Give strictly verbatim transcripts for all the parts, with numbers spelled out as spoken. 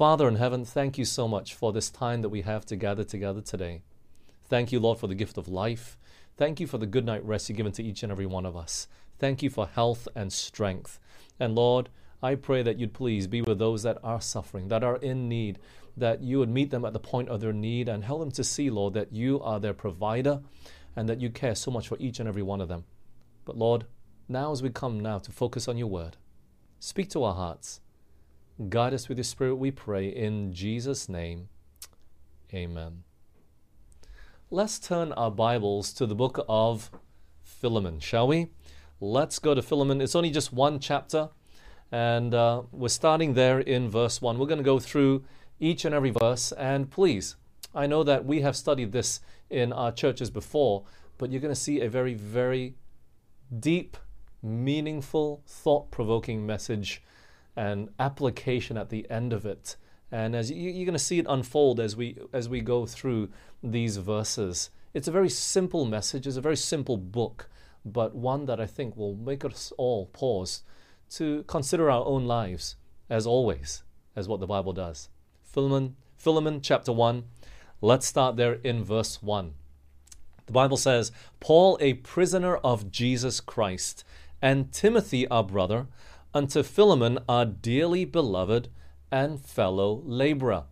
Father in heaven, thank you so much for this time that we have to gather together today. Thank you, Lord, for the gift of life. Thank you for the good night rest you've given to each and every one of us. Thank you for health and strength. And Lord, I pray that you'd please be with those that are suffering, that are in need, that you would meet them at the point of their need and help them to see, Lord, that you are their provider and that you care so much for each and every one of them. But Lord, now as we come now to focus on your word, speak to our hearts. Guide us with your Spirit, we pray, in Jesus' name. Amen. Let's turn our Bibles to the book of Philemon, shall we? Let's go to Philemon. It's only just one chapter, and uh, we're starting there in verse one. We're going to go through each and every verse, and please, I know that we have studied this in our churches before, but you're going to see a very, very deep, meaningful, thought-provoking message and application at the end of it. And as you, you're going to see it unfold as we as we go through these verses. It's a very simple message. It's a very simple book, but one that I think will make us all pause to consider our own lives, as always, as what the Bible does. Philemon, Philemon chapter one. Let's start there in verse one. The Bible says, Paul, a prisoner of Jesus Christ, and Timothy, our brother, unto Philemon, our dearly beloved and fellow laborer.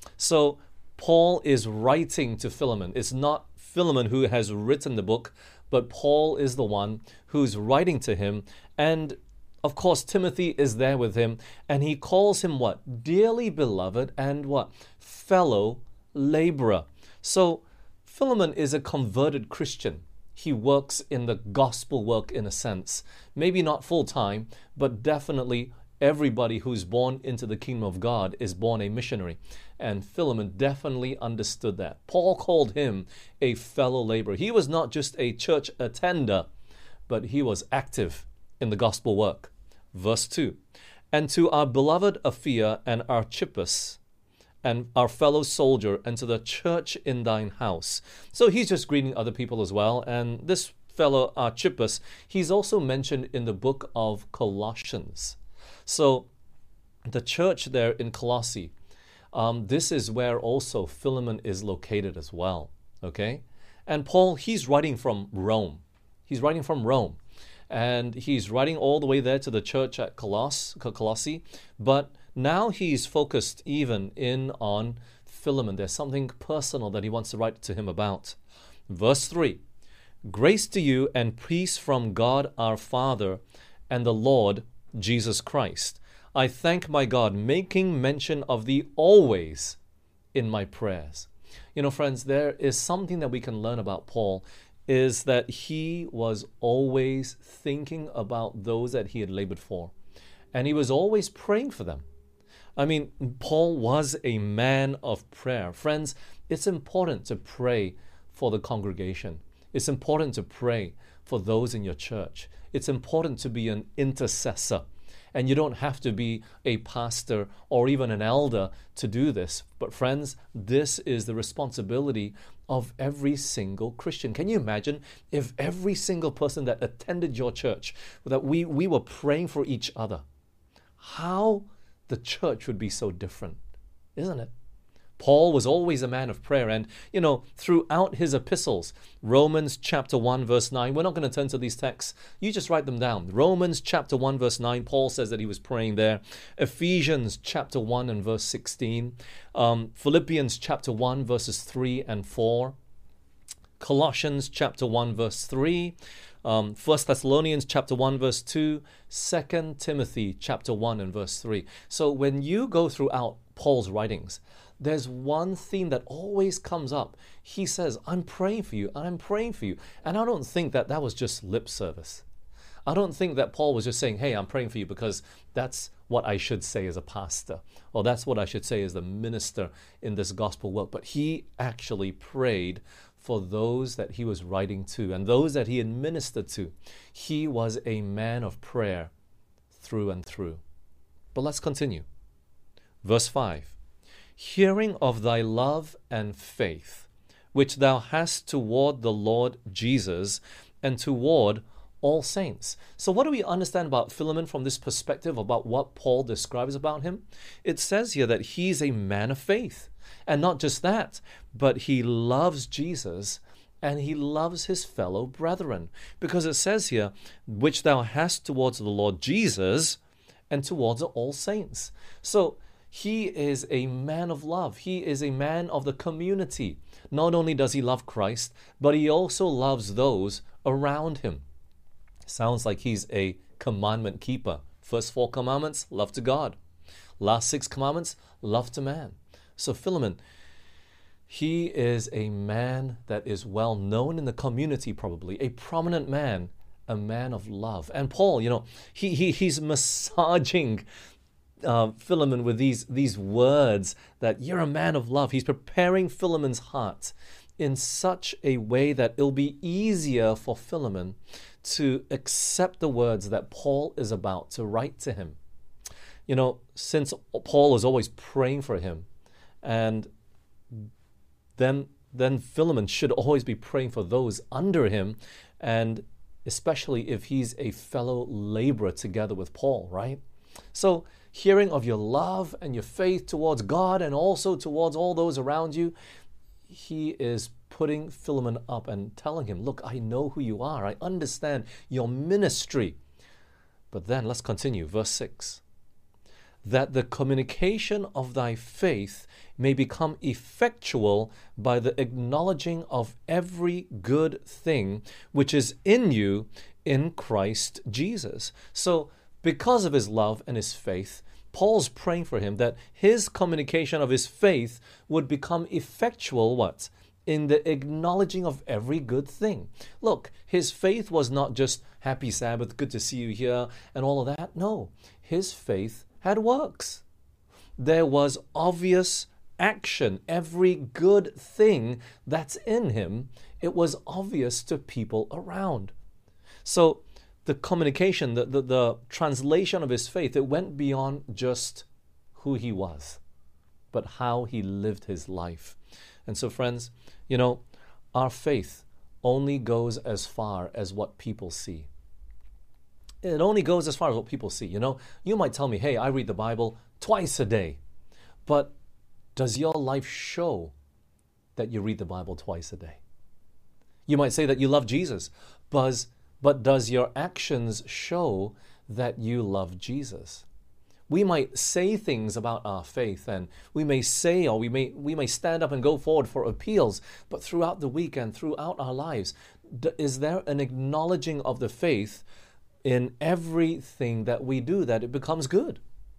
So Paul is writing to Philemon. It's not Philemon who has written the book, but Paul is the one who's writing to him. And of course, Timothy is there with him, and he calls him what? Dearly beloved and what? Fellow laborer. So Philemon is a converted Christian. He works in the gospel work in a sense. Maybe not full-time, but definitely everybody who's born into the kingdom of God is born a missionary. And Philemon definitely understood that. Paul called him a fellow laborer. He was not just a church attender, but he was active in the gospel work. Verse two, and to our beloved Apphia and Archippus, and our fellow soldier, and to the church in thine house. So he's just greeting other people as well. And this fellow Archippus, he's also mentioned in the book of Colossians. So the church there in Colossae, um, this is where also Philemon is located as well. Okay? And Paul, he's writing from Rome. He's writing from Rome. And he's writing all the way there to the church at Coloss, Colossae. But now he's focused even in on Philemon. There's something personal that he wants to write to him about. Verse three, grace to you and peace from God our Father and the Lord Jesus Christ. I thank my God, making mention of thee always in my prayers. You know, friends, there is something that we can learn about Paul, is that he was always thinking about those that he had labored for. And he was always praying for them. I mean, Paul was a man of prayer. Friends, it's important to pray for the congregation. It's important to pray for those in your church. It's important to be an intercessor. And you don't have to be a pastor or even an elder to do this. But friends, this is the responsibility of every single Christian. Can you imagine if every single person that attended your church, that we, we were praying for each other? How the church would be so different, isn't it? Paul was always a man of prayer, and, you know, throughout his epistles, Romans chapter one, verse nine, we're not going to turn to these texts. You just write them down. Romans chapter one, verse nine, Paul says that he was praying there. Ephesians chapter one and verse sixteen. Um, Philippians chapter one, verses three and four. Colossians chapter one, verse three. Um, First Thessalonians chapter one, verse two. Second Timothy chapter one and verse three. So when you go throughout Paul's writings, there's one theme that always comes up. He says, I'm praying for you, and I'm praying for you. And I don't think that that was just lip service. I don't think that Paul was just saying, hey, I'm praying for you because that's what I should say as a pastor, or that's what I should say as the minister in this gospel work. But he actually prayed for those that he was writing to and those that he administered to. He was a man of prayer through and through. But let's continue. Verse five. Hearing of thy love and faith, which thou hast toward the Lord Jesus, and toward all saints. So what do we understand about Philemon from this perspective about what Paul describes about him? It says here that he's a man of faith. And not just that, but he loves Jesus and he loves his fellow brethren. Because it says here, which thou hast towards the Lord Jesus and towards all saints. So he is a man of love. He is a man of the community. Not only does he love Christ, but he also loves those around him. Sounds like he's a commandment keeper. First four commandments, love to God. Last six commandments, love to man. So Philemon, he is a man that is well known in the community, probably a prominent man, a man of love. And Paul, you know, he, he he's massaging uh, Philemon with these, these words that you're a man of love. He's preparing Philemon's heart in such a way that it'll be easier for Philemon to accept the words that Paul is about to write to him. You know, since Paul is always praying for him, and then then Philemon should always be praying for those under him, and especially if he's a fellow laborer together with Paul, right? So hearing of your love and your faith towards God and also towards all those around you, he is putting Philemon up and telling him, look, I know who you are. I understand your ministry. But then let's continue. Verse six. That the communication of thy faith may become effectual by the acknowledging of every good thing which is in you in Christ Jesus. So because of his love and his faith, Paul's praying for him that his communication of his faith would become effectual, what? In the acknowledging of every good thing. Look, his faith was not just happy Sabbath, good to see you here, and all of that. No, his faith had works. There was obvious action. Every good thing that's in him, it was obvious to people around. So the communication, the, the, the translation of his faith, it went beyond just who he was, but how he lived his life. And so, friends, you know, our faith only goes as far as what people see. It only goes as far as what people see. You know, you might tell me, hey, I read the Bible twice a day. But does your life show that you read the Bible twice a day? You might say that you love Jesus, but, but does your actions show that you love Jesus? We might say things about our faith, and we may say, or we may we may stand up and go forward for appeals, but throughout the week and throughout our lives, is there an acknowledging of the faith in everything that we do, that it becomes good?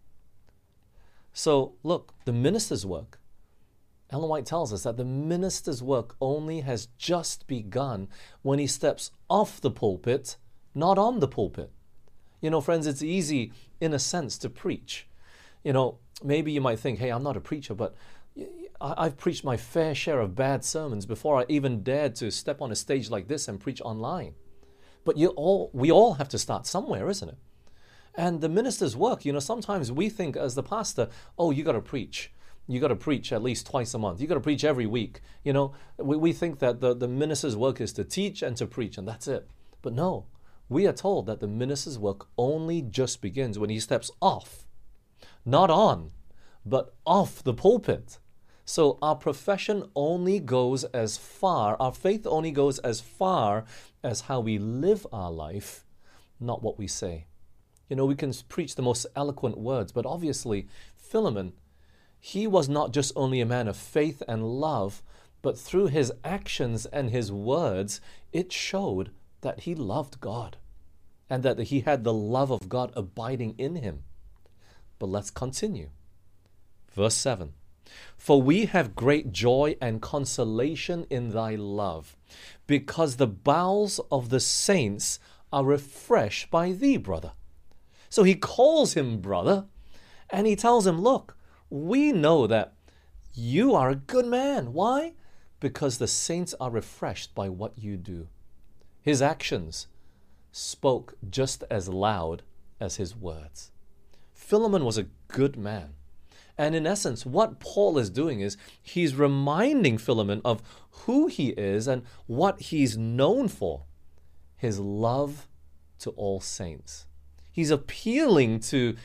So look, the minister's work, Ellen White tells us that the minister's work only has just begun when he steps off the pulpit, not on the pulpit. You know, friends, it's easy, in a sense, to preach. You know, maybe you might think, hey, I'm not a preacher, but I've preached my fair share of bad sermons before I even dared to step on a stage like this and preach online. But you all, we all have to start somewhere, isn't it? And the minister's work, you know, sometimes we think as the pastor, oh, you got to preach. You got to preach at least twice a month. You got to preach every week. You know, we, we think that the, the minister's work is to teach and to preach, and that's it. But no. We are told that the minister's work only just begins when he steps off, not on, but off the pulpit. So our profession only goes as far, our faith only goes as far as how we live our life, not what we say. You know, we can preach the most eloquent words, but obviously Philemon, he was not just only a man of faith and love, but through his actions and his words, it showed that he loved God and that he had the love of God abiding in him. But let's continue. Verse seven. For we have great joy and consolation in thy love, because the bowels of the saints are refreshed by thee, brother. So he calls him brother, and he tells him, look, we know that you are a good man. Why? Because the saints are refreshed by what you do. His actions spoke just as loud as his words. Philemon was a good man. And in essence, what Paul is doing is he's reminding Philemon of who he is and what he's known for. His love to all saints. He's appealing to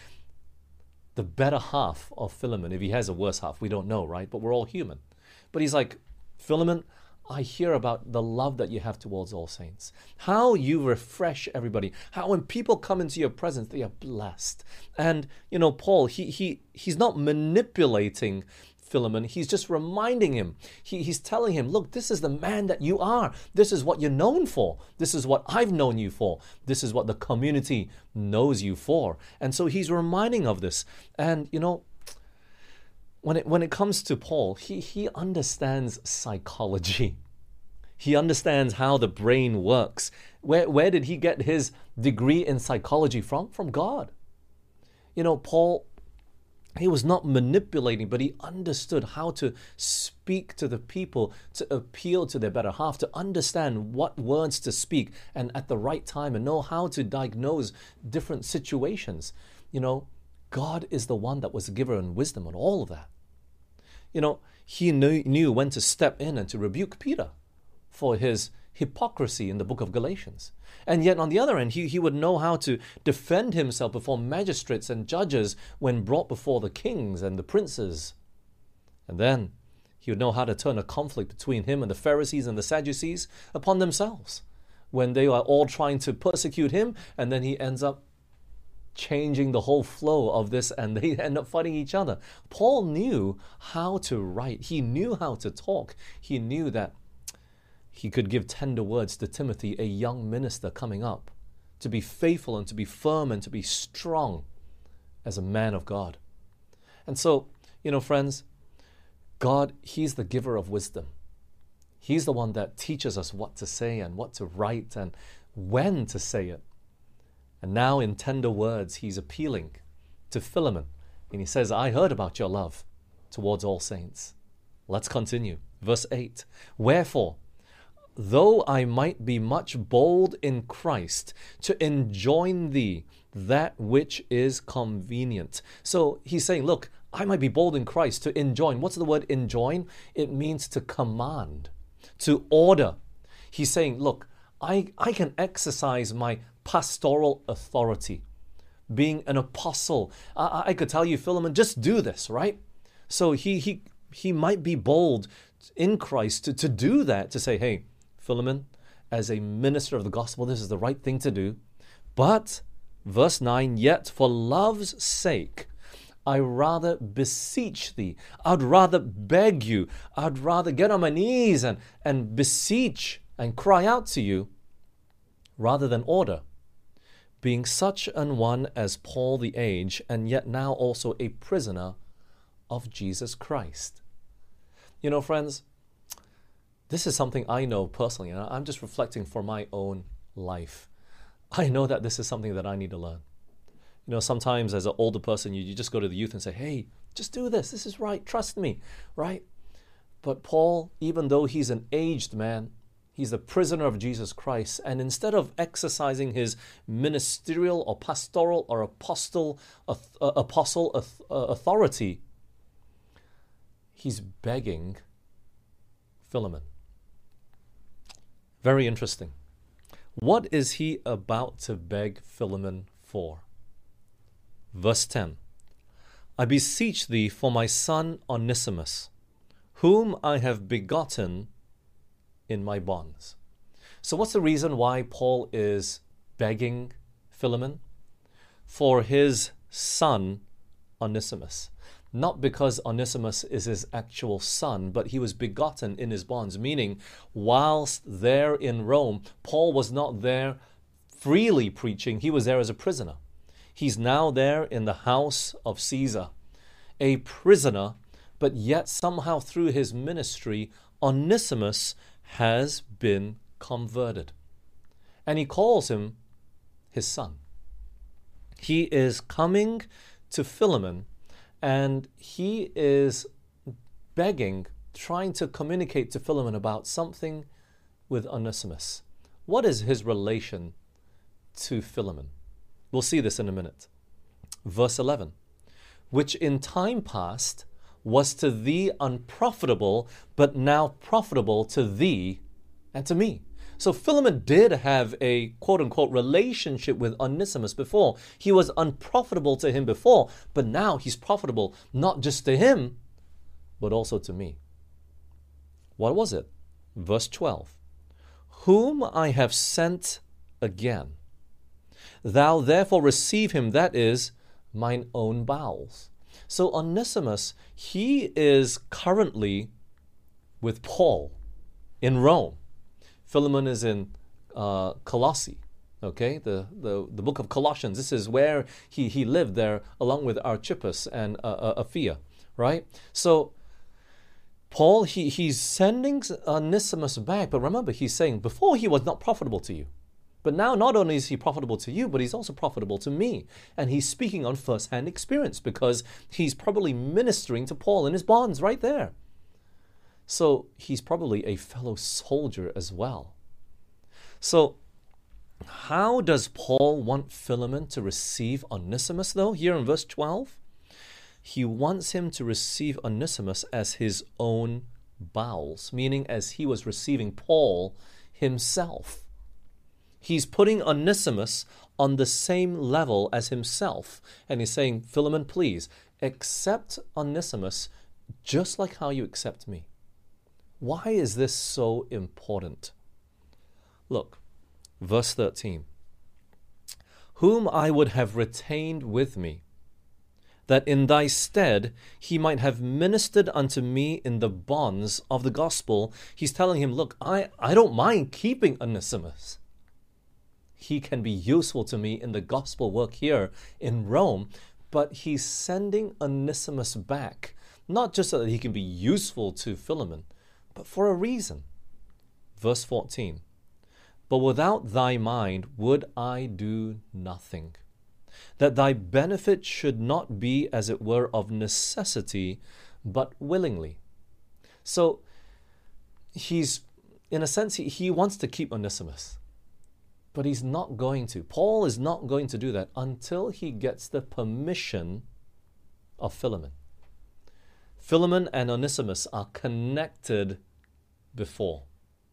the better half of Philemon. If he has a worse half, we don't know, right? But we're all human. But he's like, Philemon, I hear about the love that you have towards all saints. How you refresh everybody. How when people come into your presence, they are blessed. And, you know, Paul, he he he's not manipulating Philemon. He's just reminding him. He, he's telling him, look, this is the man that you are. This is what you're known for. This is what I've known you for. This is what the community knows you for. And so he's reminding of this. And, you know, when it when it comes to Paul, he, he understands psychology. He understands how the brain works. Where, where did he get his degree in psychology from? From God. You know, Paul, he was not manipulating, but he understood how to speak to the people, to appeal to their better half, to understand what words to speak and at the right time, and know how to diagnose different situations. You know, God is the one that was the giver and wisdom and all of that. You know, he knew, knew when to step in and to rebuke Peter for his hypocrisy in the book of Galatians. And yet on the other end, he, he would know how to defend himself before magistrates and judges when brought before the kings and the princes. And then he would know how to turn a conflict between him and the Pharisees and the Sadducees upon themselves when they are all trying to persecute him, and then he ends up changing the whole flow of this and they end up fighting each other. Paul knew how to write. He knew how to talk. He knew that he could give tender words to Timothy, a young minister coming up, to be faithful and to be firm and to be strong as a man of God. And so, you know, friends, God, he's the giver of wisdom. He's the one that teaches us what to say and what to write and when to say it. And now in tender words, he's appealing to Philemon. And he says, I heard about your love towards all saints. Let's continue. Verse eight. Wherefore, though I might be much bold in Christ to enjoin thee that which is convenient. So he's saying, look, I might be bold in Christ to enjoin. What's the word enjoin? It means to command, to order. He's saying, look, I, I can exercise my pastoral authority. Being an apostle, I, I could tell you, Philemon, just do this, right? So he he he might be bold in Christ to, to do that, to say, hey, Philemon, as a minister of the gospel, this is the right thing to do. But, verse nine, yet for love's sake, I rather beseech thee. I'd rather beg you. I'd rather get on my knees and, and beseech and cry out to you rather than order. Being such an one as Paul the age, and yet now also a prisoner of Jesus Christ. You know, friends, this is something I know personally, and I'm just reflecting for my own life. I know that this is something that I need to learn. You know, sometimes as an older person, you, you just go to the youth and say, hey, just do this. This is right. Trust me, right? But Paul, even though he's an aged man, he's a prisoner of Jesus Christ. And instead of exercising his ministerial or pastoral or apostle, uh, apostle uh, authority, he's begging Philemon. Very interesting. What is he about to beg Philemon for? Verse ten. I beseech thee for my son Onesimus, whom I have begotten in my bonds. So what's the reason why Paul is begging Philemon? For his son Onesimus. Not because Onesimus is his actual son, but he was begotten in his bonds, meaning whilst there in Rome, Paul was not there freely preaching, he was there as a prisoner. He's now there in the house of Caesar, a prisoner, but yet somehow through his ministry, Onesimus has been converted. And he calls him his son. He is coming to Philemon, and he is begging, trying to communicate to Philemon about something with Onesimus. What is his relation to Philemon? We'll see this in a minute. Verse eleven. Which in time past was to thee unprofitable, but now profitable to thee and to me. So Philemon did have a quote-unquote relationship with Onesimus before. He was unprofitable to him before, but now he's profitable not just to him, but also to me. What was it? Verse twelve. Whom I have sent again. Thou therefore receive him, that is, mine own bowels. So Onesimus, he is currently with Paul in Rome. Philemon is in uh, Colossae, okay, the, the, the book of Colossians. This is where he, he lived there along with Archippus and uh, uh, Apphia, right? So Paul, he, he's sending Onesimus back, but remember, he's saying, before he was not profitable to you. But now not only is he profitable to you, but he's also profitable to me. And he's speaking on first-hand experience because he's probably ministering to Paul in his bonds right there. So he's probably a fellow soldier as well. So how does Paul want Philemon to receive Onesimus though, here in verse twelve? He wants him to receive Onesimus as his own bowels, meaning as he was receiving Paul himself. He's putting Onesimus on the same level as himself. And he's saying, Philemon, please, accept Onesimus just like how you accept me. Why is this so important? Look, verse thirteen. Whom I would have retained with me, that in thy stead he might have ministered unto me in the bonds of the gospel. He's telling him, look, I, I don't mind keeping Onesimus. He can be useful to me in the gospel work here in Rome, but he's sending Onesimus back, not just so that he can be useful to Philemon, but for a reason. Verse fourteen, but without thy mind would I do nothing, that thy benefit should not be as it were of necessity, but willingly. So he's, in a sense, he, he wants to keep Onesimus. But he's not going to. Paul is not going to do that until he gets the permission of Philemon. Philemon and Onesimus are connected before.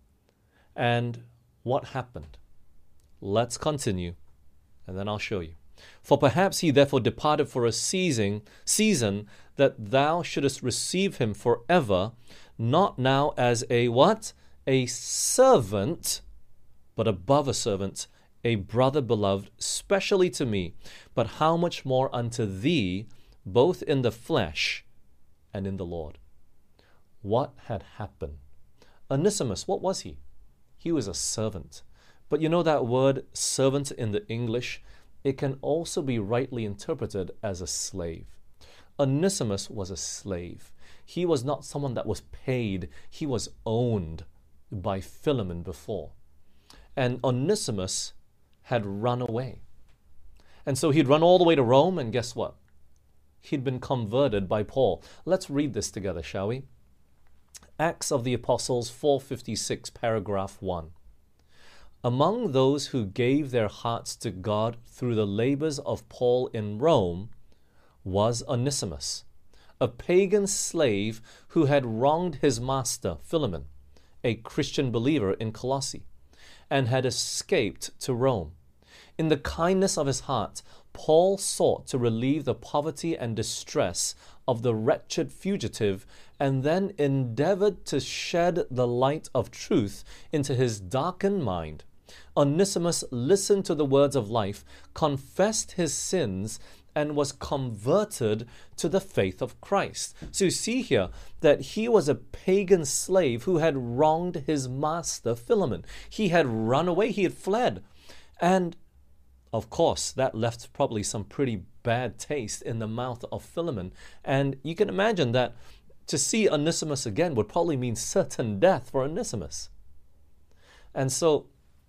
And what happened? Let's continue, and then I'll show you. For perhaps he therefore departed for a season, season that thou shouldest receive him forever, not now as a what? A servant, but above a servant, a brother beloved, specially to me, but how much more unto thee, both in the flesh and in the Lord. What had happened? Onesimus, what was he? He was a servant. But you know that word servant in the English? It can also be rightly interpreted as a slave. Onesimus was a slave. He was not someone that was paid. He was owned by Philemon before. And Onesimus had run away. And so he'd run all the way to Rome, and guess what? He'd been converted by Paul. Let's read this together, shall we? Acts of the Apostles four fifty-six, paragraph one. Among those who gave their hearts to God through the labors of Paul in Rome was Onesimus, a pagan slave who had wronged his master, Philemon, a Christian believer in Colossae, and had escaped to Rome. In the kindness of his heart, Paul sought to relieve the poverty and distress of the wretched fugitive, and then endeavored to shed the light of truth into his darkened mind. Onesimus listened to the words of life, confessed his sins, and was converted to the faith of Christ. So you see here that he was a pagan slave who had wronged his master Philemon. He had run away, he had fled. And of course, that left probably some pretty bad taste in the mouth of Philemon. And you can imagine that to see Onesimus again would probably mean certain death for Onesimus. And so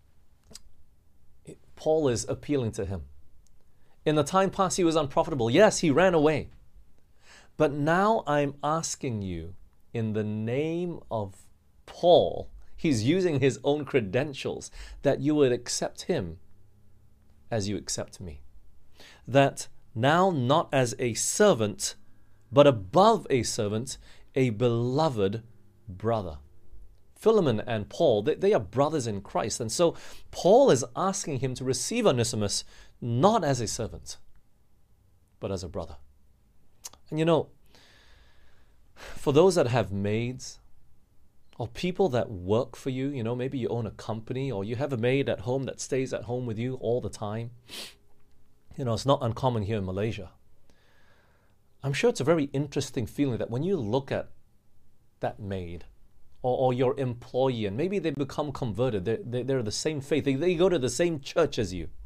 Paul is appealing to him. In the time past, he was unprofitable. Yes, he ran away. But now I'm asking you, in the name of Paul, he's using his own credentials, that you would accept him as you accept me. That now not as a servant, but above a servant, a beloved brother. Philemon and Paul, they, they are brothers in Christ. And so Paul is asking him to receive Onesimus not as a servant, but as a brother. And you know, for those that have maids or people that work for you, you know, maybe you own a company or you have a maid at home that stays at home with you all the time. You know, it's not uncommon here in Malaysia. I'm sure it's a very interesting feeling that when you look at that maid or, or your employee, and maybe they become converted, they're, they're, they're the same faith, they, they go to the same church as you.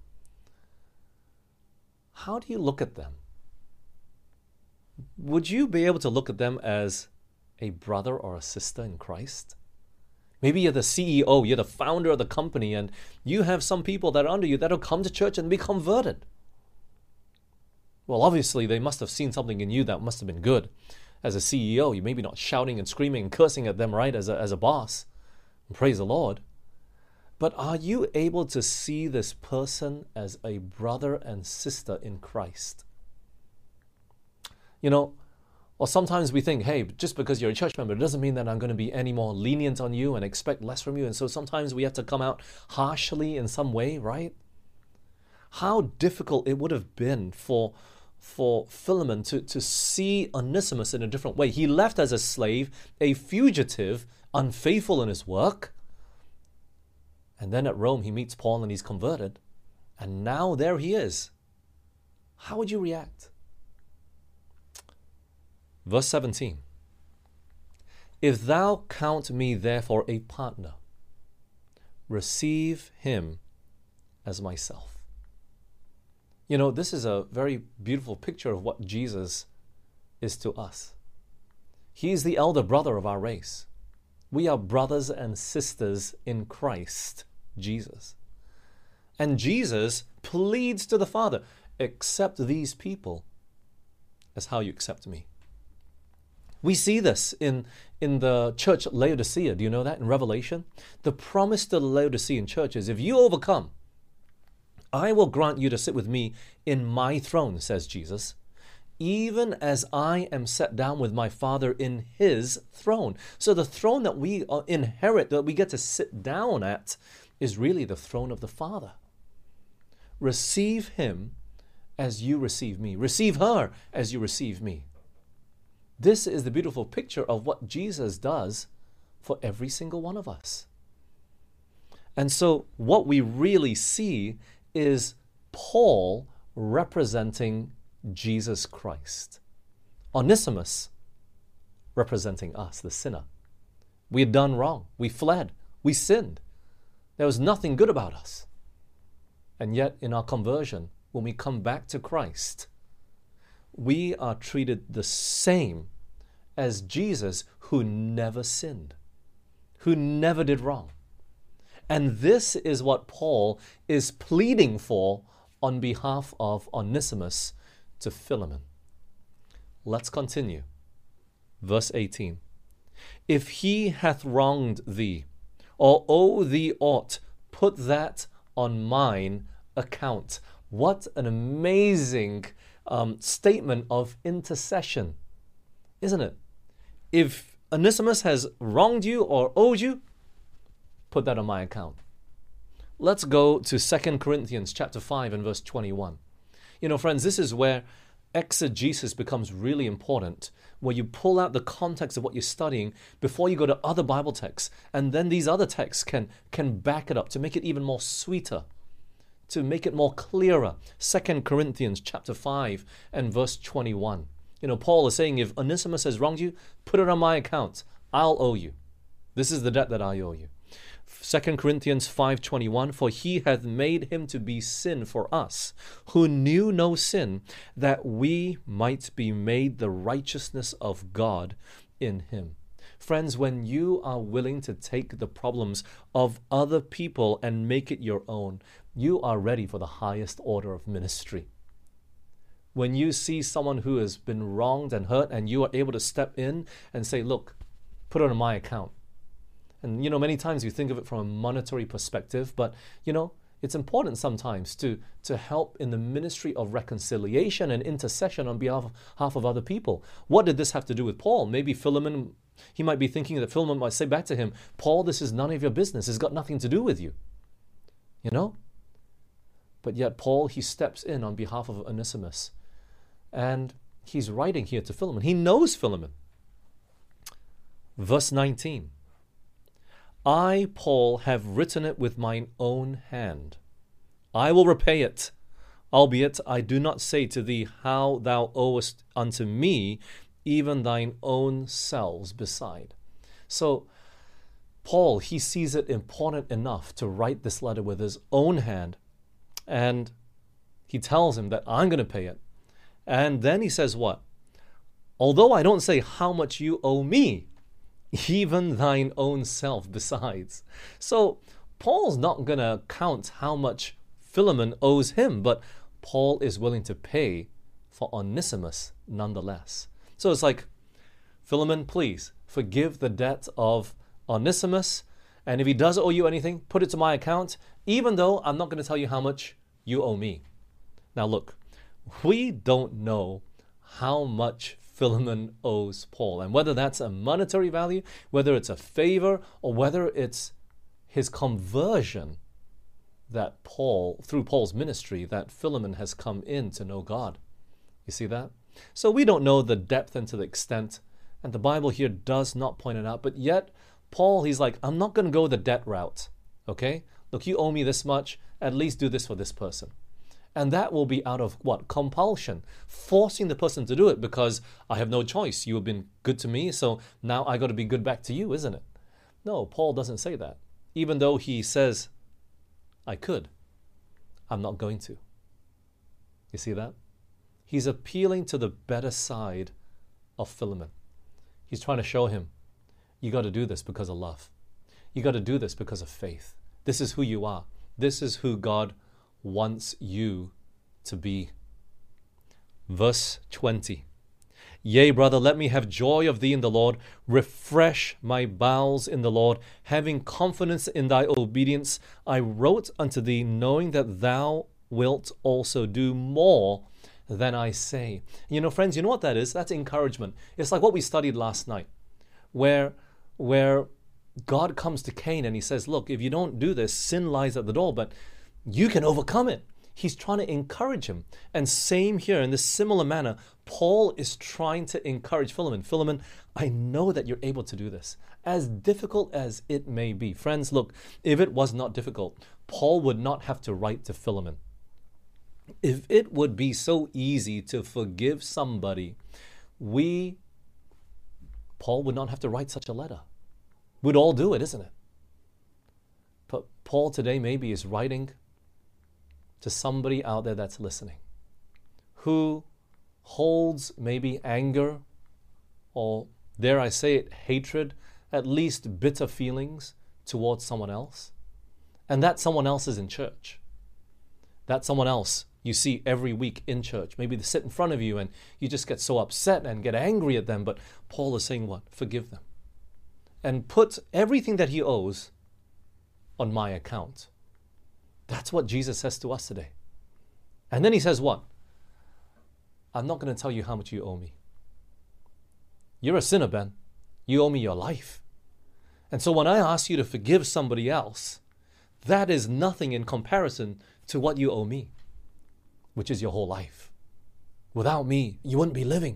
How do you look at them? Would you be able to look at them as a brother or a sister in Christ? Maybe you're the C E O, you're the founder of the company, and you have some people that are under you that will come to church and be converted. Well, obviously, they must have seen something in you that must have been good. As a C E O, you may be not shouting and screaming and cursing at them, right, as a, as a boss. Praise the Lord. But are you able to see this person as a brother and sister in Christ? You know, or sometimes we think, hey, just because you're a church member, it doesn't mean that I'm going to be any more lenient on you and expect less from you. And so sometimes we have to come out harshly in some way, right? How difficult it would have been for for Philemon to, to see Onesimus in a different way. He left as a slave, a fugitive, unfaithful in his work. And then at Rome, he meets Paul and he's converted. And now there he is. How would you react? Verse seventeen. If thou count me therefore a partner, receive him as myself. You know, this is a very beautiful picture of what Jesus is to us. He is the elder brother of our race. We are brothers and sisters in Christ Jesus. And Jesus pleads to the Father, accept these people as how you accept me. We see this in, in the church at Laodicea. Do you know that in Revelation? The promise to the Laodicean church is, if you overcome, I will grant you to sit with me in my throne, says Jesus, even as I am set down with my Father in his throne. So the throne that we inherit, that we get to sit down at, is really the throne of the Father. Receive him as you receive me. Receive her as you receive me. This is the beautiful picture of what Jesus does for every single one of us. And so what we really see is Paul representing Jesus Christ. Onesimus representing us, the sinner. We had done wrong. We fled. We sinned. There was nothing good about us. And yet in our conversion, when we come back to Christ, we are treated the same as Jesus, who never sinned, who never did wrong. And this is what Paul is pleading for on behalf of Onesimus to Philemon. Let's continue. Verse eighteen. If he hath wronged thee, or owe thee aught, put that on mine account. What an amazing um, statement of intercession, isn't it? If Onesimus has wronged you or owed you, put that on my account. Let's go to Second Corinthians chapter five and verse twenty-one. You know, friends, this is where exegesis becomes really important, where you pull out the context of what you're studying before you go to other Bible texts, and then these other texts can, can back it up to make it even more sweeter, to make it more clearer. Second Corinthians chapter five and verse twenty-one. You know, Paul is saying, if Onesimus has wronged you, put it on my account. I'll owe you. This is the debt that I owe you. Second Corinthians five twenty-one, for he hath made him to be sin for us, who knew no sin, that we might be made the righteousness of God in him. Friends, when you are willing to take the problems of other people and make it your own, you are ready for the highest order of ministry. When you see someone who has been wronged and hurt, and you are able to step in and say, look, put it on my account. And, you know, many times you think of it from a monetary perspective, but, you know, it's important sometimes to, to help in the ministry of reconciliation and intercession on behalf of, half of other people. What did this have to do with Paul? Maybe Philemon He might be thinking that Philemon might say back to him, Paul, this is none of your business. It's got nothing to do with you. You know? But yet Paul, he steps in on behalf of Onesimus. And he's writing here to Philemon. He knows Philemon. Verse nineteen. I, Paul, have written it with mine own hand. I will repay it, albeit I do not say to thee how thou owest unto me, even thine own selves beside. So, Paul, he sees it important enough to write this letter with his own hand, and he tells him that I'm going to pay it. And then he says what? Although I don't say how much you owe me, even thine own self besides. So Paul's not going to count how much Philemon owes him, but Paul is willing to pay for Onesimus nonetheless. So it's like, Philemon, please forgive the debt of Onesimus, and if he does owe you anything, put it to my account, even though I'm not going to tell you how much you owe me. Now look, we don't know how much Philemon owes Paul, and whether that's a monetary value, whether it's a favor, or whether it's his conversion that Paul, through Paul's ministry, that Philemon has come in to know God. You see that? So we don't know the depth and to the extent, and the Bible here does not point it out, but yet Paul, he's like, I'm not going to go the debt route, okay? Look, you owe me this much, at least do this for this person. And that will be out of what? Compulsion. Forcing the person to do it because I have no choice. You have been good to me, so now I got to be good back to you, isn't it? No, Paul doesn't say that. Even though he says, I could, I'm not going to. You see that? He's appealing to the better side of Philemon. He's trying to show him, you got to do this because of love. You got to do this because of faith. This is who you are. This is who God wants you to be. Verse twenty. Yea, brother, let me have joy of thee in the Lord. Refresh my bowels in the Lord. Having confidence in thy obedience, I wrote unto thee, knowing that thou wilt also do more than I say. You know, friends, you know what that is? That's encouragement. It's like what we studied last night, where, where God comes to Cain and he says, look, if you don't do this, sin lies at the door, but you can overcome it. He's trying to encourage him. And same here, in this similar manner, Paul is trying to encourage Philemon. Philemon, I know that you're able to do this, as difficult as it may be. Friends, look, if it was not difficult, Paul would not have to write to Philemon. If it would be so easy to forgive somebody, we, Paul would not have to write such a letter. We'd all do it, isn't it? But Paul today maybe is writing to somebody out there that's listening, who holds maybe anger, or dare I say it, hatred, at least bitter feelings towards someone else. And that someone else is in church. That someone else you see every week in church. Maybe they sit in front of you and you just get so upset and get angry at them. But Paul is saying what? Forgive them. And put everything that he owes on my account. That's what Jesus says to us today. And then he says what? I'm not going to tell you how much you owe me. You're a sinner, Ben. You owe me your life. And so when I ask you to forgive somebody else, that is nothing in comparison to what you owe me, which is your whole life. Without me, you wouldn't be living.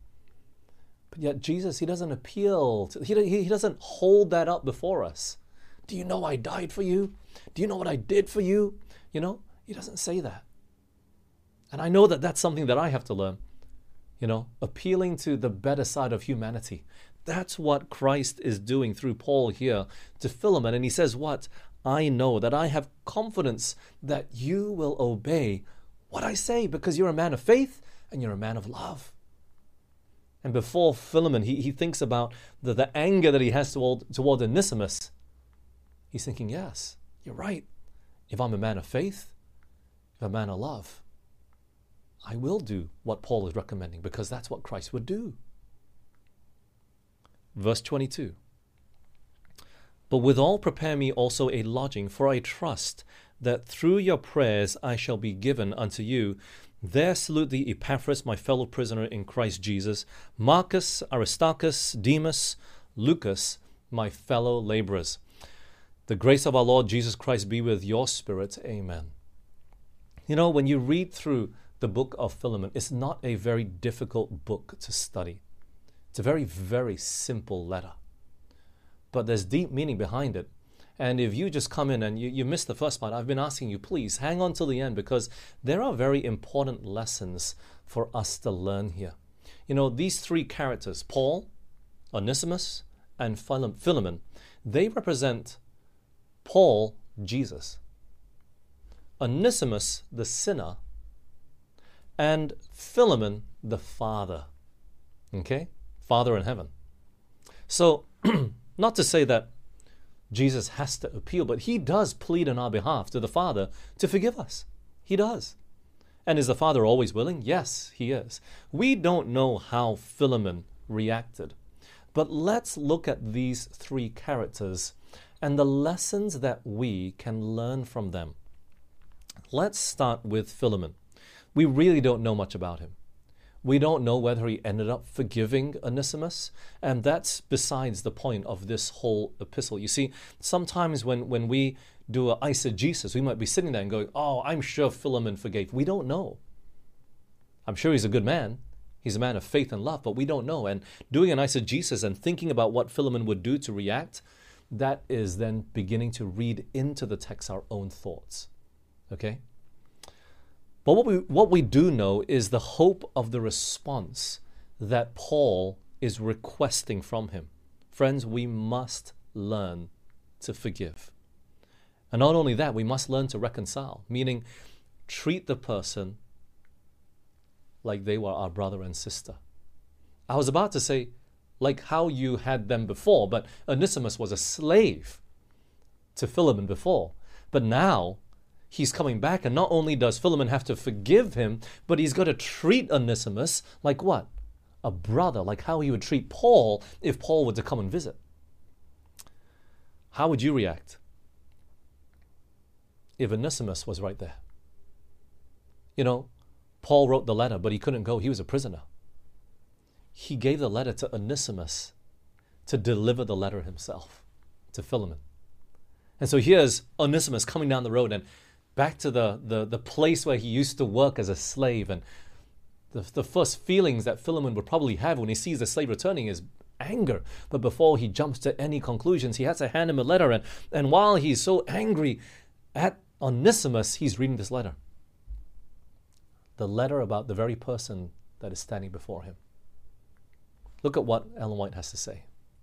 But yet Jesus, he doesn't appeal to, he, he doesn't hold that up before us. Do you know I died for you? Do you know what I did for you? You know, he doesn't say that. And I know that that's something that I have to learn. You know, appealing to the better side of humanity. That's what Christ is doing through Paul here to Philemon. And he says what? I know that I have confidence that you will obey what I say because you're a man of faith and you're a man of love. And before Philemon, he, he thinks about the, the anger that he has toward, toward Onesimus. He's thinking, yes, you're right. If I'm a man of faith, if I'm a man of love, I will do what Paul is recommending because that's what Christ would do. Verse twenty-two. But withal prepare me also a lodging, for I trust that through your prayers I shall be given unto you. There salute thee Epaphras, my fellow prisoner in Christ Jesus, Marcus, Aristarchus, Demas, Lucas, my fellow laborers. The grace of our Lord Jesus Christ be with your spirit. Amen. You know, when you read through the book of Philemon, it's not a very difficult book to study. It's a very, very simple letter. But there's deep meaning behind it. And if you just come in and you, you miss the first part, I've been asking you, please hang on till the end, because there are very important lessons for us to learn here. You know, these three characters, Paul, Onesimus, and Philemon, they represent Paul, Jesus, Onesimus, the sinner, and Philemon, the Father. Okay? Father in heaven. So, not to say that Jesus has to appeal, but he does plead on our behalf to the Father to forgive us. He does. And is the Father always willing? Yes, he is. We don't know how Philemon reacted, but let's look at these three characters and the lessons that we can learn from them. Let's start with Philemon. We really don't know much about him. We don't know whether he ended up forgiving Onesimus, and that's besides the point of this whole epistle. You see, sometimes when, when we do an eisegesis, we might be sitting there and going, oh, I'm sure Philemon forgave. We don't know. I'm sure he's a good man. He's a man of faith and love, but we don't know. And doing an eisegesis and thinking about what Philemon would do to react, that is then beginning to read into the text our own thoughts. Okay? But what we, what we do know is the hope of the response that Paul is requesting from him. Friends, we must learn to forgive. And not only that, we must learn to reconcile, meaning treat the person like they were our brother and sister. I was about to say, like how you had them before, but Onesimus was a slave to Philemon before. But now, he's coming back, and not only does Philemon have to forgive him, but he's got to treat Onesimus like what? A brother, like how he would treat Paul if Paul were to come and visit. How would you react if Onesimus was right there? You know, Paul wrote the letter, but he couldn't go. He was a prisoner. He gave the letter to Onesimus to deliver the letter himself to Philemon. And so here's Onesimus coming down the road and back to the, the, the place where he used to work as a slave. And the, the first feelings that Philemon would probably have when he sees the slave returning is anger. But before he jumps to any conclusions, he has to hand him a letter. And, and while he's so angry at Onesimus, he's reading this letter. The letter about the very person that is standing before him. Look at what Ellen White has to say.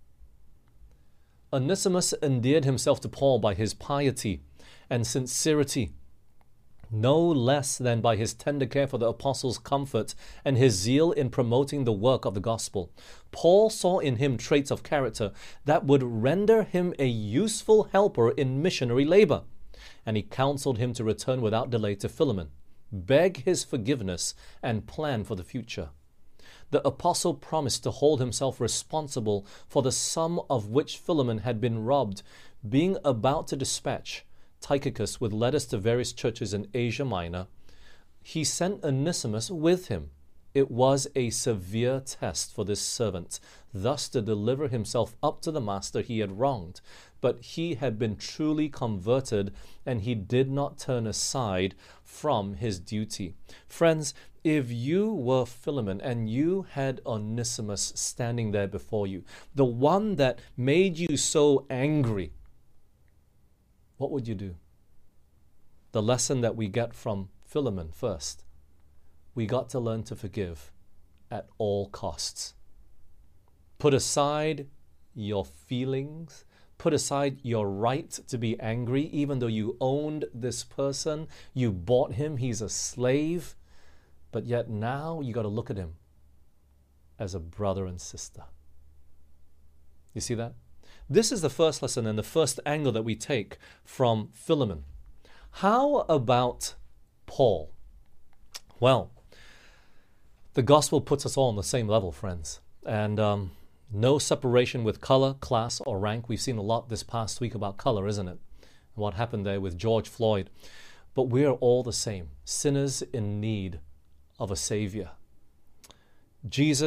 Onesimus endeared himself to Paul by his piety and sincerity, no less than by his tender care for the apostles' comfort and his zeal in promoting the work of the gospel. Paul saw in him traits of character that would render him a useful helper in missionary labor, and he counseled him to return without delay to Philemon, beg his forgiveness, and plan for the future. The apostle promised to hold himself responsible for the sum of which Philemon had been robbed, being about to dispatch Tychicus with letters to various churches in Asia Minor. He sent Onesimus with him. It was a severe test for this servant, thus to deliver himself up to the master he had wronged. But he had been truly converted, and he did not turn aside from his duty. Friends, if you were Philemon and you had Onesimus standing there before you, the one that made you so angry, what would you do? The lesson that we get from Philemon first, we got to learn to forgive at all costs. Put aside your feelings, put aside your right to be angry, even though you owned this person, you bought him, he's a slave, but yet now you got to look at him as a brother and sister. You see that? This is the first lesson and the first angle that we take from Philemon. How about Paul? Well, the gospel puts us all on the same level, friends. And um, no separation with color, class, or rank. We've seen a lot this past week about color, isn't it? What happened there with George Floyd. But we are all the same, sinners in need of a Savior. Jesus,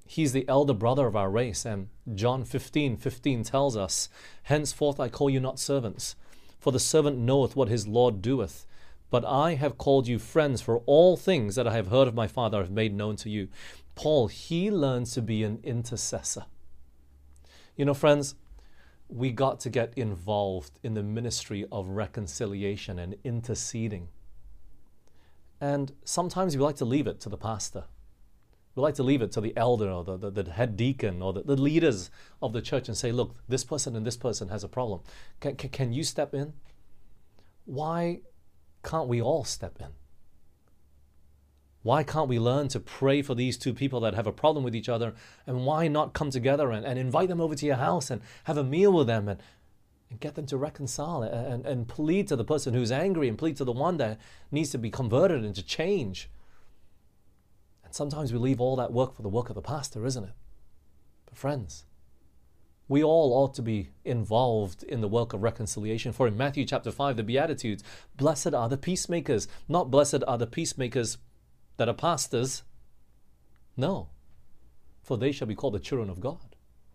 He's the elder brother of our race. And John fifteen fifteen tells us, henceforth I call you not servants, for the servant knoweth what his Lord doeth. But I have called you friends, for all things that I have heard of my Father I have made known to you. Paul, he learns to be an intercessor. You know, friends, we got to get involved in the ministry of reconciliation and interceding. And sometimes we like to leave it to the pastor. We like to leave it to the elder or the, the, the head deacon or the, the leaders of the church and say, look, this person and this person has a problem. Can, can, can you step in? Why can't we all step in? Why can't we learn to pray for these two people that have a problem with each other? And why not come together and, and invite them over to your house and have a meal with them and, and get them to reconcile and, and, and plead to the person who's angry and plead to the one that needs to be converted and to change? And sometimes we leave all that work for the work of the pastor, isn't it? But friends, we all ought to be involved in the work of reconciliation. For in Matthew chapter five, the Beatitudes, blessed are the peacemakers, not blessed are the peacemakers that are pastors. No, for they shall be called the children of God.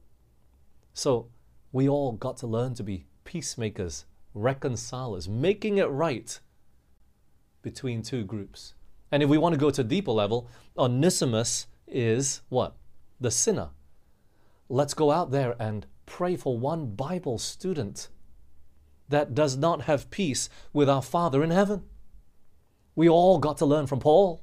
So we all got to learn to be peacemakers, reconcilers, making it right between two groups. And if we want to go to a deeper level, Onesimus is what? The sinner. Let's go out there and pray for one Bible student that does not have peace with our Father in heaven. We all got to learn from Paul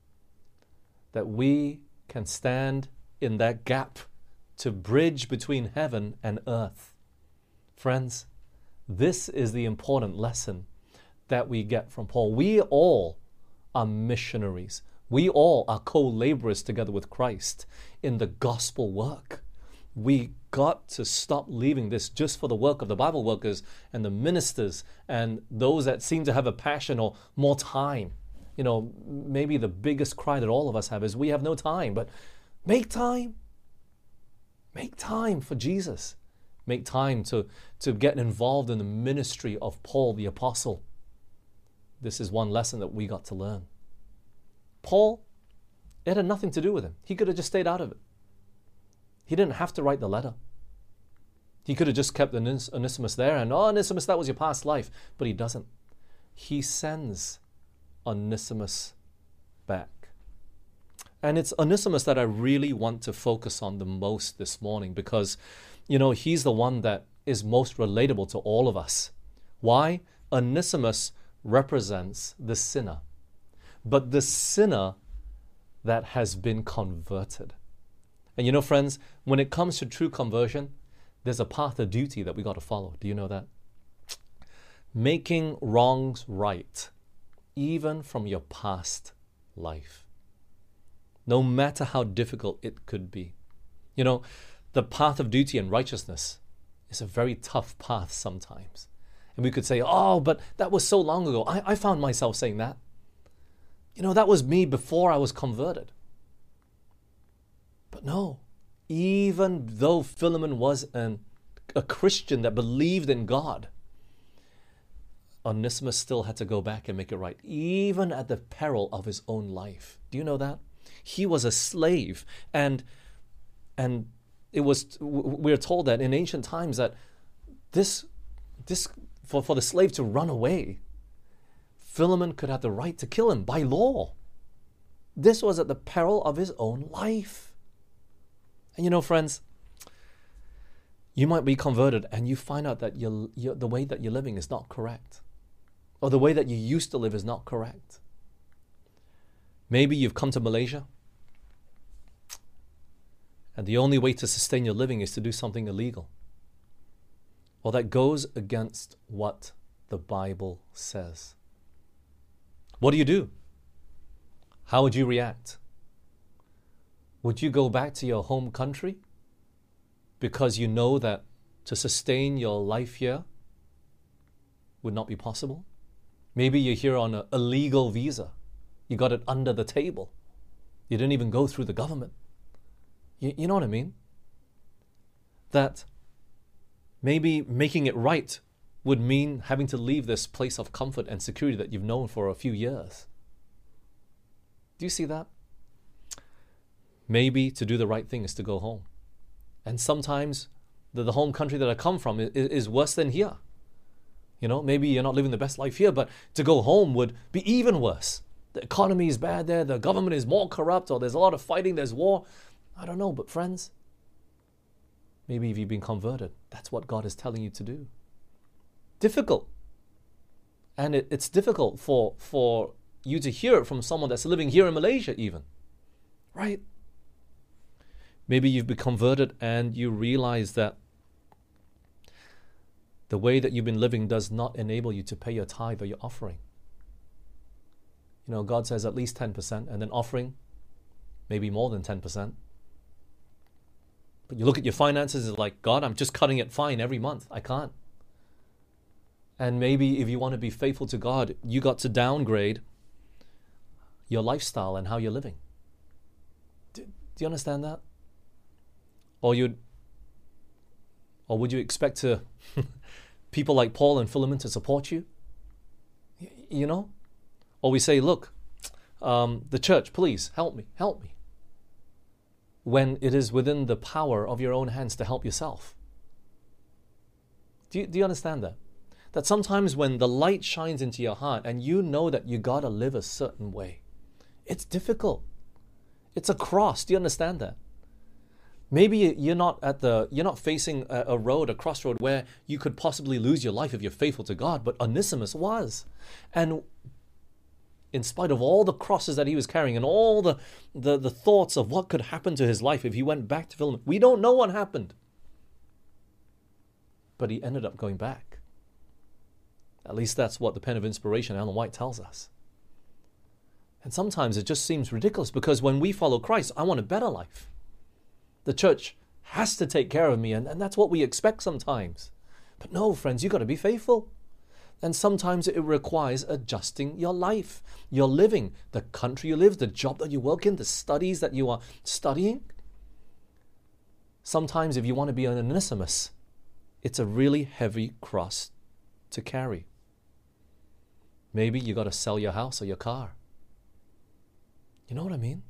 that we can stand in that gap to bridge between heaven and earth. Friends, this is the important lesson that we get from Paul. We all are missionaries. We all are co-laborers together with Christ in the gospel work. We got to stop leaving this just for the work of the Bible workers and the ministers and those that seem to have a passion or more time. You know, maybe the biggest cry that all of us have is we have no time, but make time. Make time for Jesus. Make time to, to get involved in the ministry of Paul the Apostle. This is one lesson that we got to learn. Paul, it had nothing to do with him. He could have just stayed out of it. He didn't have to write the letter. He could have just kept Onesimus there and, oh, Onesimus, that was your past life. But he doesn't. He sends Onesimus back. And it's Onesimus that I really want to focus on the most this morning because, you know, he's the one that is most relatable to all of us. Why? Onesimus represents the sinner, but the sinner that has been converted. And you know, friends, when it comes to true conversion, there's a path of duty that we got to follow. Do you know that? Making wrongs right, even from your past life, no matter how difficult it could be. You know, the path of duty and righteousness is a very tough path sometimes. And we could say, oh, but that was so long ago. I, I found myself saying that. You know, that was me before I was converted. But no, even though Philemon was an, a Christian that believed in God, Onesimus still had to go back and make it right, even at the peril of his own life. Do you know that? He was a slave, and and it was, we're told that in ancient times that this, this for, for the slave to run away, Philemon could have the right to kill him by law. This was at the peril of his own life. And you know, friends, you might be converted and you find out that you're, you're, the way that you're living is not correct. Or the way that you used to live is not correct. Maybe you've come to Malaysia and the only way to sustain your living is to do something illegal. Well, that goes against what the Bible says. What do you do? How would you react? Would you go back to your home country because you know that to sustain your life here would not be possible? Maybe you're here on a illegal visa. You got it under the table. You didn't even go through the government. You, you know what I mean? That maybe making it right would mean having to leave this place of comfort and security that you've known for a few years. Do you see that? Maybe to do the right thing is to go home. And sometimes the, the home country that I come from is, is worse than here. You know, maybe you're not living the best life here, but to go home would be even worse. The economy is bad there, the government is more corrupt, or there's a lot of fighting, there's war. I don't know, but friends, maybe if you've been converted, that's what God is telling you to do. Difficult. And it, it's difficult for, for you to hear it from someone that's living here in Malaysia even. Right? Maybe you've been converted and you realize that the way that you've been living does not enable you to pay your tithe or your offering. You know, God says at least ten percent, and then offering, maybe more than ten percent. But you look at your finances, it's like, God, I'm just cutting it fine every month. I can't. And maybe if you want to be faithful to God, you got to downgrade your lifestyle and how you're living. Do, do you understand that? Or you'd, or would you expect to people like Paul and Philemon to support you? Y- you know? Or we say, look, um, the church, please help me, help me. When it is within the power of your own hands to help yourself. Do you, do you understand that? That sometimes when the light shines into your heart and you know that you gotta live a certain way, it's difficult. It's a cross. Do you understand that? Maybe you're not at the you're not facing a, a road, a crossroad where you could possibly lose your life if you're faithful to God, but Onesimus was. And in spite of all the crosses that he was carrying and all the, the, the thoughts of what could happen to his life if he went back to Philemon, we don't know what happened. But he ended up going back. At least that's what the pen of inspiration, Ellen White, tells us. And sometimes it just seems ridiculous because when we follow Christ, I want a better life. The church has to take care of me, and, and that's what we expect sometimes. But no, friends, you've got to be faithful. And sometimes it requires adjusting your life, your living, the country you live, the job that you work in, the studies that you are studying. Sometimes if you want to be an Onesimus, it's a really heavy cross to carry. Maybe you got to sell your house or your car. You know what I mean?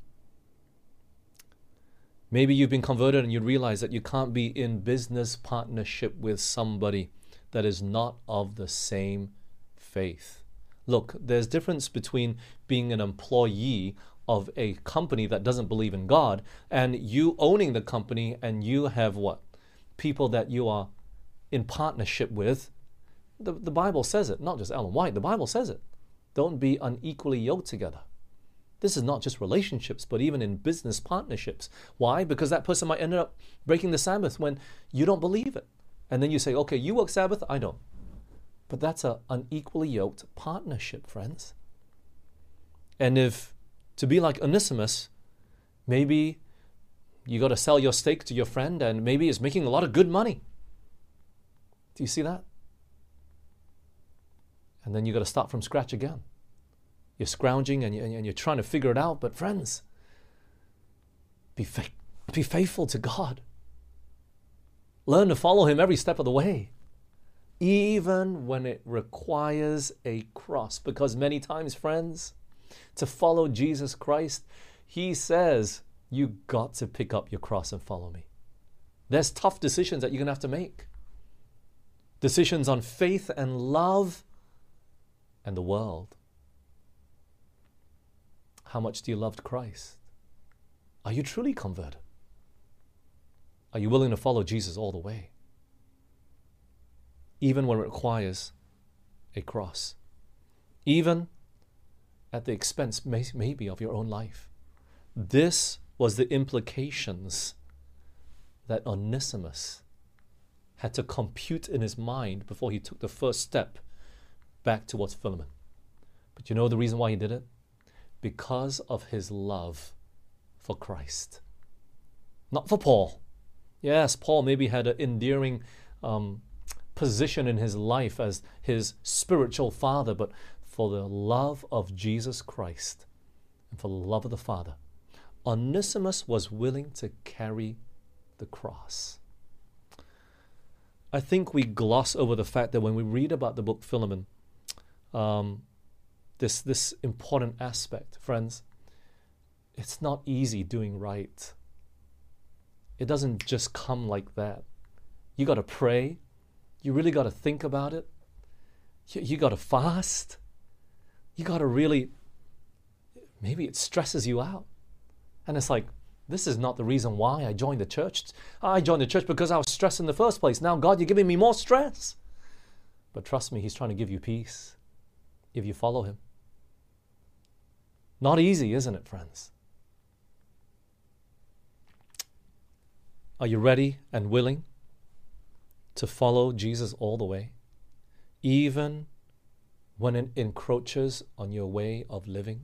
Maybe you've been converted and you realize that you can't be in business partnership with somebody that is not of the same faith. Look, there's difference between being an employee of a company that doesn't believe in God and you owning the company and you have what? People that you are in partnership with. The, the Bible says it, not just Ellen White, the Bible says it. Don't be unequally yoked together. This is not just relationships, but even in business partnerships. Why? Because that person might end up breaking the Sabbath when you don't believe it. And then you say, okay, you work Sabbath, I don't. But that's an unequally yoked partnership, friends. And if, to be like Onesimus, maybe you got to sell your steak to your friend and maybe it's making a lot of good money. Do you see that? And then you got to start from scratch again. You're scrounging and, you, and you're trying to figure it out. But friends, be, fa- be faithful to God. Learn to follow Him every step of the way, even when it requires a cross. Because many times, friends, to follow Jesus Christ, He says, you got to pick up your cross and follow me. There's tough decisions that you're going to have to make. Decisions on faith and love and the world. How much do you love Christ? Are you truly converted? Are you willing to follow Jesus all the way? Even when it requires a cross. Even at the expense, may, maybe, of your own life. This was the implications that Onesimus had to compute in his mind before he took the first step back towards Philemon. But you know the reason why he did it? Because of his love for Christ. Not for Paul. Yes, Paul maybe had an endearing um, position in his life as his spiritual father, but for the love of Jesus Christ and for the love of the Father, Onesimus was willing to carry the cross. I think we gloss over the fact that when we read about the book Philemon, um, this, this important aspect, friends, it's not easy doing right. It doesn't just come like that. You got to pray. You really got to think about it. You, you got to fast. You got to really, maybe it stresses you out. And it's like, this is not the reason why I joined the church. I joined the church because I was stressed in the first place. Now, God, you're giving me more stress. But trust me, He's trying to give you peace if you follow Him. Not easy, isn't it, friends? Are you ready and willing to follow Jesus all the way, even when it encroaches on your way of living?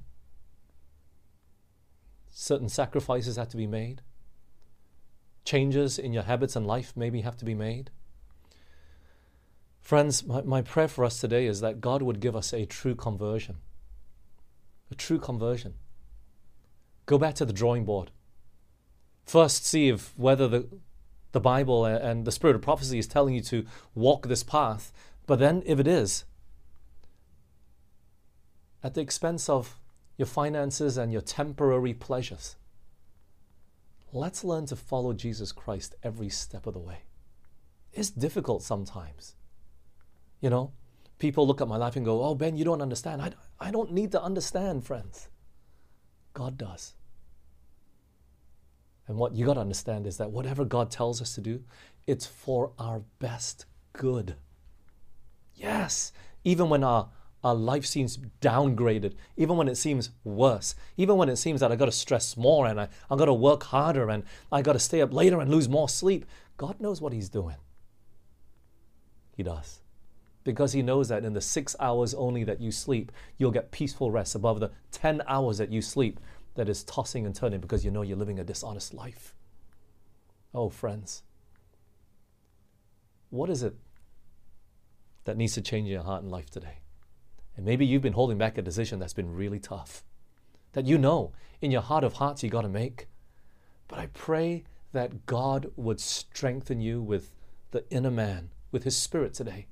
Certain sacrifices have to be made. Changes in your habits and life maybe have to be made. Friends, my, my prayer for us today is that God would give us a true conversion. A true conversion. Go back to the drawing board. First, see if whether the, the Bible and the Spirit of prophecy is telling you to walk this path. But then, if it is, at the expense of your finances and your temporary pleasures, let's learn to follow Jesus Christ every step of the way. It's difficult sometimes. You know, people look at my life and go, oh, Ben, you don't understand. I, I don't need to understand, friends. God does. And what you got to understand is that whatever God tells us to do, it's for our best good. Yes, even when our, our life seems downgraded, even when it seems worse, even when it seems that I got to stress more and I, I got to work harder and I got to stay up later and lose more sleep, God knows what He's doing. He does. Because He knows that in the six hours only that you sleep, you'll get peaceful rest above the ten hours that you sleep that is tossing and turning because you know you're living a dishonest life. Oh, friends, what is it that needs to change in your heart and life today? And maybe you've been holding back a decision that's been really tough, that you know in your heart of hearts you got to make. But I pray that God would strengthen you with the inner man, with His Spirit today.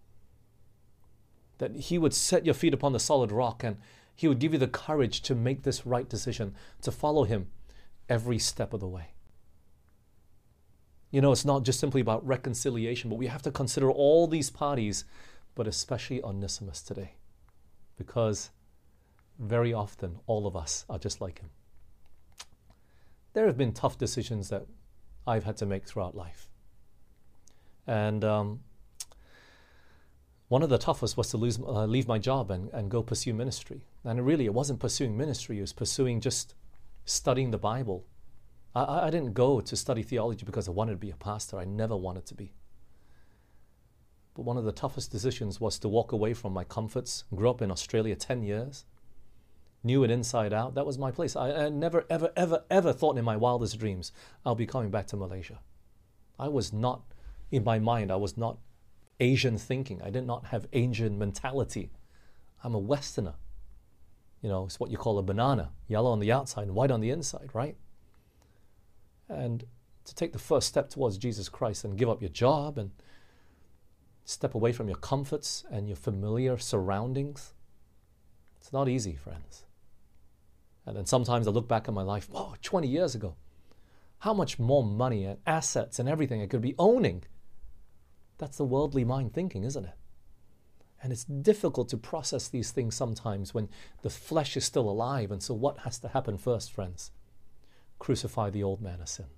That He would set your feet upon the solid rock and He would give you the courage to make this right decision, to follow Him every step of the way. You know, it's not just simply about reconciliation, but we have to consider all these parties, but especially Onesimus today. Because very often, all of us are just like him. There have been tough decisions that I've had to make throughout life. And um, one of the toughest was to lose, uh, leave my job and, and go pursue ministry. And really, it wasn't pursuing ministry, it was pursuing just studying the Bible. I, I didn't go to study theology because I wanted to be a pastor. I never wanted to be. But one of the toughest decisions was to walk away from my comforts. Grew up in Australia ten years. Knew it inside out. That was my place. I, I never, ever, ever, ever thought in my wildest dreams I'll be coming back to Malaysia. I was not, in my mind, I was not Asian thinking. I did not have Asian mentality. I'm a Westerner. You know, it's what you call a banana. Yellow on the outside and white on the inside, right? And to take the first step towards Jesus Christ and give up your job and step away from your comforts and your familiar surroundings, it's not easy, friends. And then sometimes I look back at my life, oh, twenty years ago, how much more money and assets and everything I could be owning. That's the worldly mind thinking, isn't it? And it's difficult to process these things sometimes when the flesh is still alive. And so what has to happen first, friends? Crucify the old man of sin.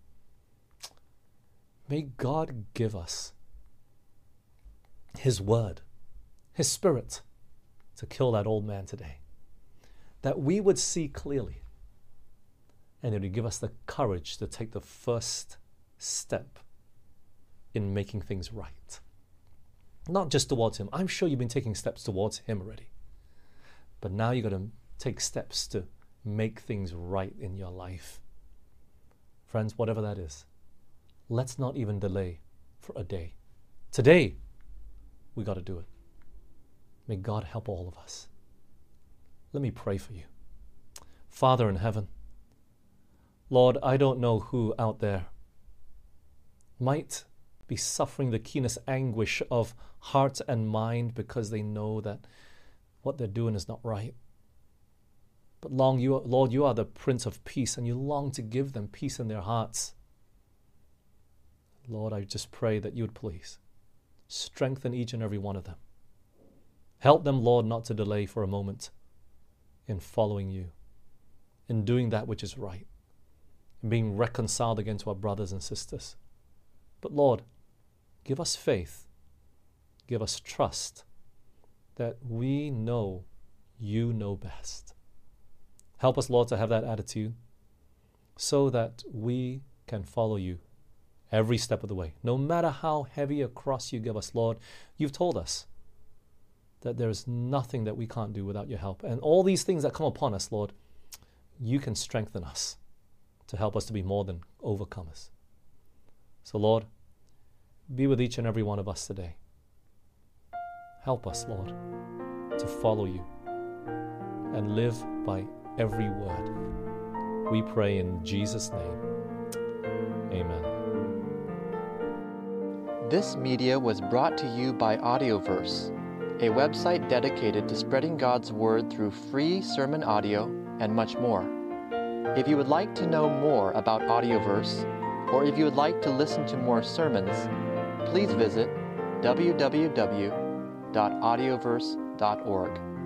May God give us His word, His Spirit, to kill that old man today. That we would see clearly, and it would give us the courage to take the first step in making things right. Not just towards Him. I'm sure you've been taking steps towards Him already. But now you've got to take steps to make things right in your life. Friends, whatever that is, let's not even delay for a day. Today, we got to do it. May God help all of us. Let me pray for you. Father in heaven, Lord, I don't know who out there might be suffering the keenest anguish of heart and mind because they know that what they're doing is not right. But long you, Lord, you are the Prince of Peace, and you long to give them peace in their hearts. Lord, I just pray that you would please strengthen each and every one of them. Help them, Lord, not to delay for a moment in following you, in doing that which is right, in being reconciled again to our brothers and sisters. But Lord, give us faith, give us trust that we know you know best. Help us, Lord, to have that attitude so that we can follow you every step of the way. No matter how heavy a cross you give us, Lord, you've told us that there is nothing that we can't do without your help. And all these things that come upon us, Lord, you can strengthen us to help us to be more than overcomers. So, Lord, be with each and every one of us today. Help us, Lord, to follow you and live by every word. We pray in Jesus' name. Amen. This media was brought to you by Audioverse, a website dedicated to spreading God's Word through free sermon audio and much more. If you would like to know more about Audioverse, or if you would like to listen to more sermons, please visit w w w dot audioverse dot org.